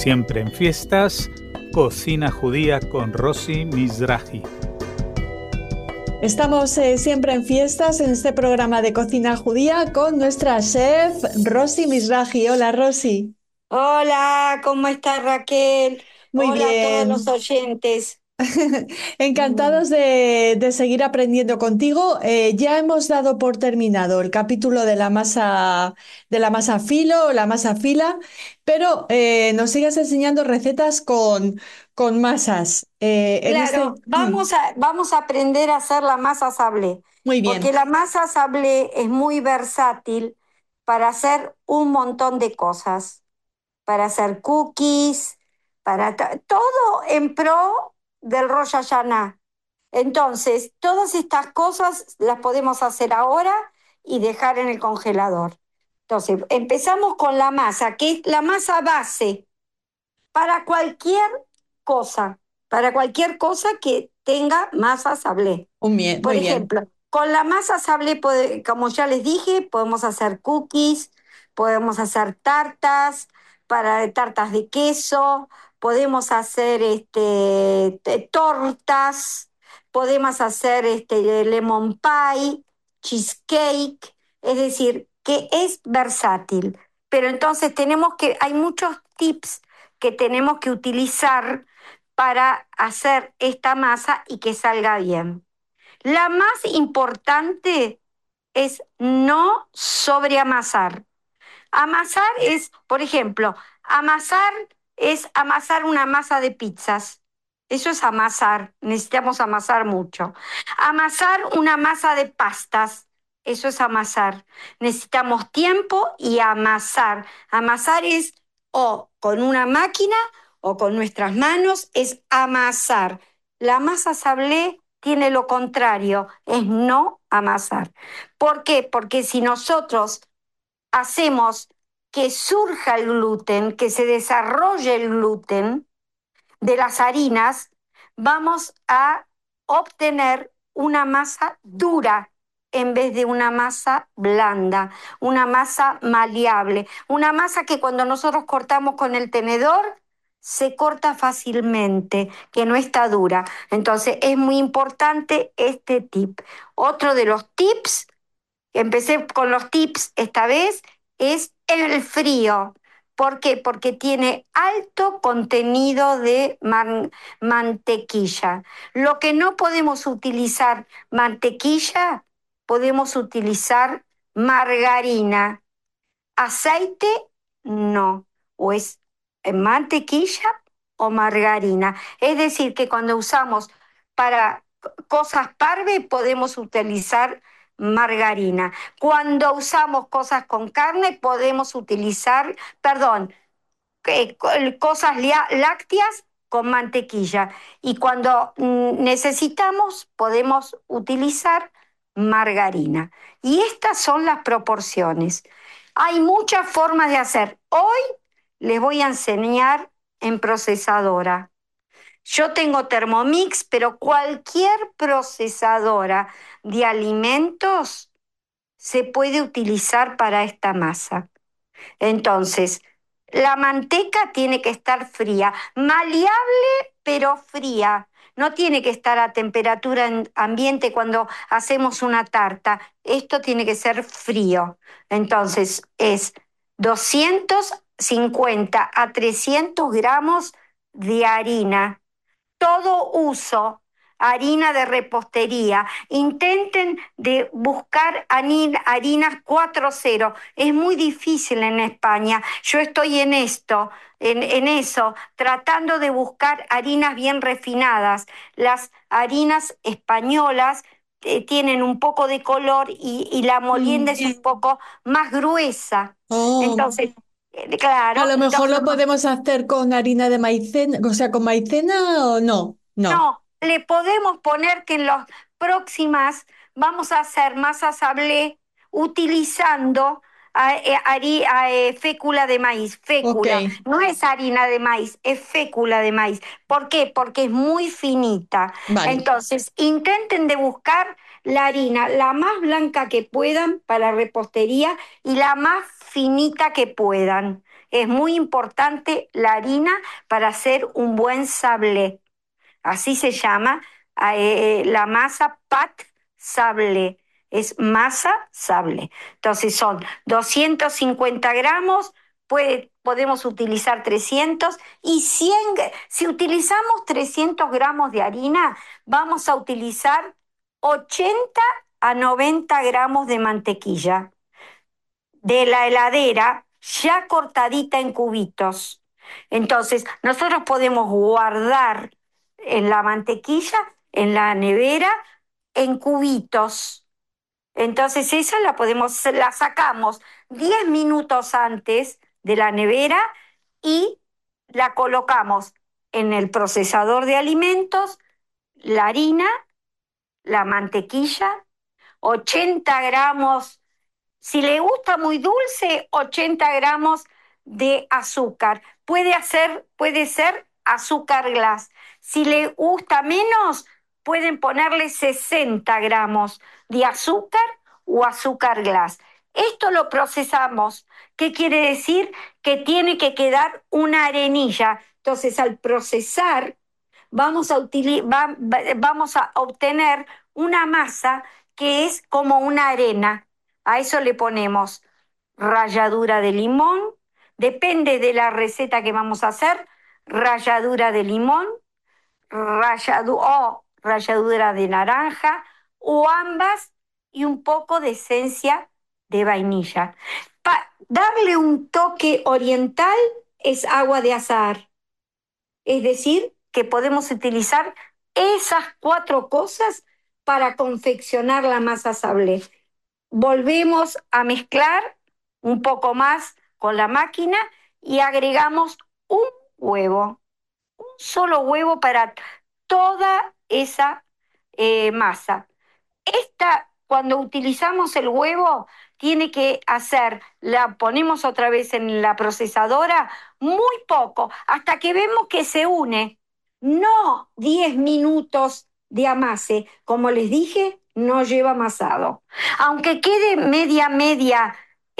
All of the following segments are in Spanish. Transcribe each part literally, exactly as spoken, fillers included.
Siempre en fiestas, cocina judía con Rosy Mizrahi. Estamos eh, siempre en fiestas en este programa de cocina judía con nuestra chef Rosy Mizrahi. Hola, Rosy. Hola, ¿cómo estás, Raquel? Muy Hola a todos los bien. oyentes. Mm. Encantados de, de seguir aprendiendo contigo. Eh, ya hemos dado por terminado el capítulo de la masa, de la masa filo o la masa fila, pero eh, nos sigues enseñando recetas con, con masas. Eh, en este, Claro, vamos a, vamos a aprender a hacer la masa sablé, muy porque bien. la masa sablé es muy versátil para hacer un montón de cosas, para hacer cookies, para ta- todo en pro del Rosh Hashanah. Entonces, todas estas cosas las podemos hacer ahora y dejar en el congelador. Entonces, empezamos con la masa, que es la masa base para cualquier cosa, para cualquier cosa que tenga masa sablé. Muy bien, Por muy bien. ejemplo, con la masa sablé, pode- como ya les dije, podemos hacer cookies, podemos hacer tartas, para tartas de queso, podemos hacer este, te- tortas, podemos hacer este, lemon pie, cheesecake, es decir, que es versátil. Pero entonces tenemos que, hay muchos tips que tenemos que utilizar para hacer esta masa y que salga bien. La más importante es no sobreamasar. Amasar es, por ejemplo, amasar es amasar una masa de pizzas. Eso es amasar, necesitamos amasar mucho. Amasar una masa de pastas, eso es amasar. Necesitamos tiempo y amasar. Amasar es o con una máquina o con nuestras manos, es amasar. La masa sablé tiene lo contrario, es no amasar. ¿Por qué? Porque si nosotros hacemos que surja el gluten, que se desarrolle el gluten de las harinas, vamos a obtener una masa dura en vez de una masa blanda, una masa maleable, una masa que cuando nosotros cortamos con el tenedor se corta fácilmente, que no está dura. Entonces es muy importante este tip. Otro de los tips, empecé con los tips esta vez, es el frío. ¿Por qué? Porque tiene alto contenido de man- mantequilla. Lo que no podemos utilizar mantequilla, podemos utilizar margarina. Aceite, no. O es mantequilla o margarina. Es decir, que cuando usamos para cosas parve podemos utilizar margarina. Cuando usamos cosas con carne podemos utilizar, perdón, eh, cosas lácteas con mantequilla. Y cuando mm, necesitamos podemos utilizar margarina. Y estas son las proporciones. Hay muchas formas de hacer. Hoy les voy a enseñar en procesadora. Yo tengo Thermomix, pero cualquier procesadora de alimentos se puede utilizar para esta masa. Entonces, la manteca tiene que estar fría, maleable pero fría. No tiene que estar a temperatura ambiente cuando hacemos una tarta. Esto tiene que ser frío. Entonces, es doscientos cincuenta a trescientos gramos de harina. Todo uso harina de repostería. Intenten de buscar harinas cuatro cero. Es muy difícil en España. Yo estoy en esto, en, en eso, tratando de buscar harinas bien refinadas. Las harinas españolas eh, tienen un poco de color y, y la molienda Mm. es un poco más gruesa. Oh. Entonces, eh, A claro, lo mejor entonces lo podemos hacer con harina de maicena, o sea, con maicena o no, no. no, le podemos poner que en las próximas vamos a hacer masa sablé utilizando a- eh, hari- a, eh, fécula de maíz, Ok, fécula. No es harina de maíz, es fécula de maíz. ¿Por qué? Porque es muy finita. vale. Entonces, intenten de buscar la harina la más blanca que puedan para repostería y la más finita que puedan. es muy importante la harina para hacer un buen sablé. Así se llama eh, la masa pat sablé. Es masa sablé. Entonces son doscientos cincuenta gramos, puede, podemos utilizar trescientos y cien. Si utilizamos trescientos gramos de harina, vamos a utilizar ochenta a noventa gramos de mantequilla de la heladera ya cortadita en cubitos. Entonces, nosotros podemos guardar en la mantequilla, en la nevera, en cubitos. Entonces, esa la podemos, la sacamos diez minutos antes de la nevera y la colocamos en el procesador de alimentos, la harina, la mantequilla, ochenta gramos. Si le gusta muy dulce, ochenta gramos de azúcar. Puede hacer, puede ser azúcar glass. Si le gusta menos, pueden ponerle sesenta gramos de azúcar o azúcar glass. Esto lo procesamos. ¿Qué quiere decir? Que tiene que quedar una arenilla. Entonces, al procesar, vamos a, utili- va- va- vamos a obtener una masa que es como una arena. A eso le ponemos ralladura de limón, depende de la receta que vamos a hacer, ralladura de limón, ralladu- o ralladura de naranja, o ambas, y un poco de esencia de vainilla. Para darle un toque oriental es agua de azahar. Es decir, que podemos utilizar esas cuatro cosas para confeccionar la masa sablé. Volvemos a mezclar un poco más con la máquina y agregamos un huevo, un solo huevo para toda esa eh, masa. Esta, cuando utilizamos el huevo, tiene que hacer, la ponemos otra vez en la procesadora, muy poco, hasta que vemos que se une. No diez minutos de amase. Como les dije, no lleva amasado. Aunque quede media, media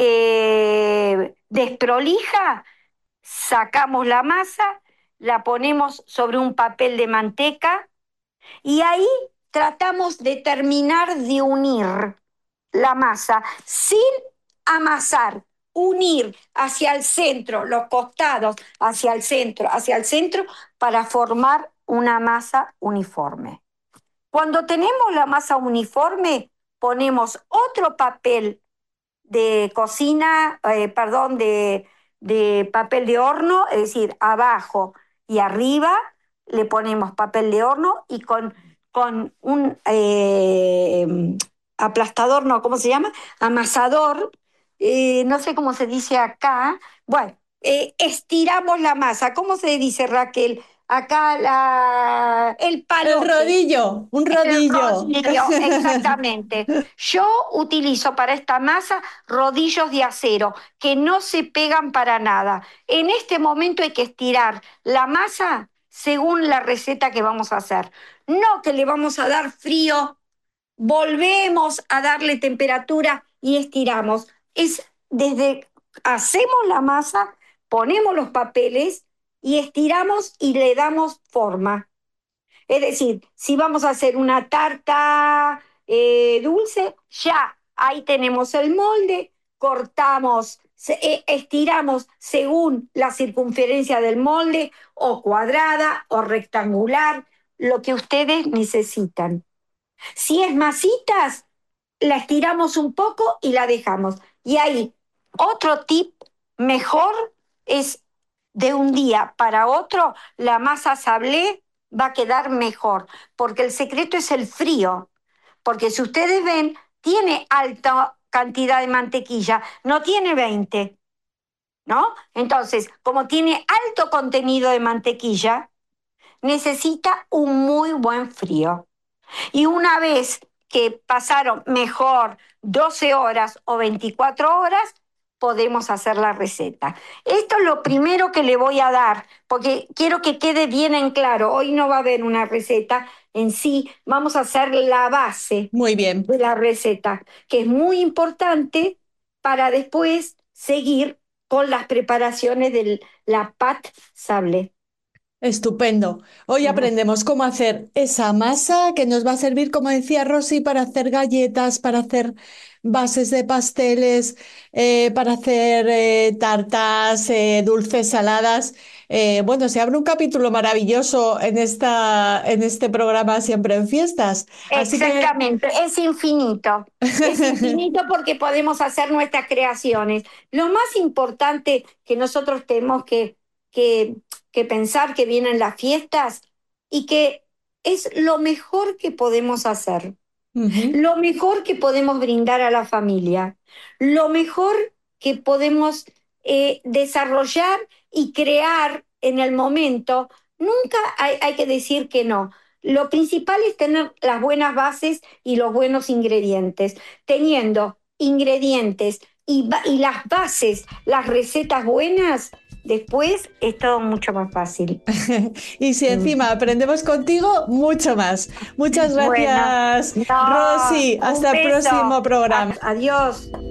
eh, desprolija, sacamos la masa, la ponemos sobre un papel de manteca y ahí tratamos de terminar de unir la masa sin amasar, unir hacia el centro, los costados hacia el centro, hacia el centro, para formar una masa uniforme. Cuando tenemos la masa uniforme, ponemos otro papel de cocina, eh, perdón, de, de papel de horno, es decir, abajo y arriba le ponemos papel de horno y con, con un eh, aplastador, no, ¿cómo se llama? Amasador, eh, no sé cómo se dice acá. Bueno, eh, estiramos la masa. ¿Cómo se dice, Raquel? Acá la, el El palote. rodillo, un El rodillo. rodillo, exactamente. Yo utilizo para esta masa rodillos de acero que no se pegan para nada. En este momento hay que estirar la masa según la receta que vamos a hacer. No que le vamos a dar frío, volvemos a darle temperatura y estiramos. Es desde hacemos la masa, ponemos los papeles y estiramos y le damos forma. Es decir, si vamos a hacer una tarta eh, dulce, ya ahí tenemos el molde, cortamos, se- eh, estiramos según la circunferencia del molde, o cuadrada o rectangular, lo que ustedes necesitan. Si es masitas, la estiramos un poco y la dejamos. Y ahí, otro tip mejor es de un día para otro, la masa sablé va a quedar mejor, porque el secreto es el frío. Porque si ustedes ven, tiene alta cantidad de mantequilla, no tiene veinte, ¿no? Entonces, como tiene alto contenido de mantequilla, necesita un muy buen frío. Y una vez que pasaron mejor doce horas o veinticuatro horas, podemos hacer la receta. Esto es lo primero que le voy a dar, porque quiero que quede bien en claro. Hoy no va a haber una receta en sí, vamos a hacer la base Muy bien. de la receta, que es muy importante para después seguir con las preparaciones de la pâte sablé. Estupendo. Hoy Ujú. aprendemos cómo hacer esa masa que nos va a servir, como decía Rosy, para hacer galletas, para hacer bases de pasteles, eh, para hacer eh, tartas, eh, dulces, saladas. Eh, bueno, se abre un capítulo maravilloso en esta, en este programa Siempre en Fiestas. Así que Exactamente, es infinito. Es infinito porque podemos hacer nuestras creaciones. Lo más importante que nosotros tenemos que, que, que pensar que vienen las fiestas y que es lo mejor que podemos hacer, Ujú. lo mejor que podemos brindar a la familia, lo mejor que podemos eh, desarrollar y crear en el momento. Nunca hay, hay que decir que no. Lo principal es tener las buenas bases y los buenos ingredientes. Teniendo ingredientes y, ba- y las bases, las recetas buenas, después es todo mucho más fácil. Y si Mm. encima aprendemos contigo, mucho más. Muchas Bueno, gracias, no, Rosy. un Hasta el beso. próximo programa. A- adiós.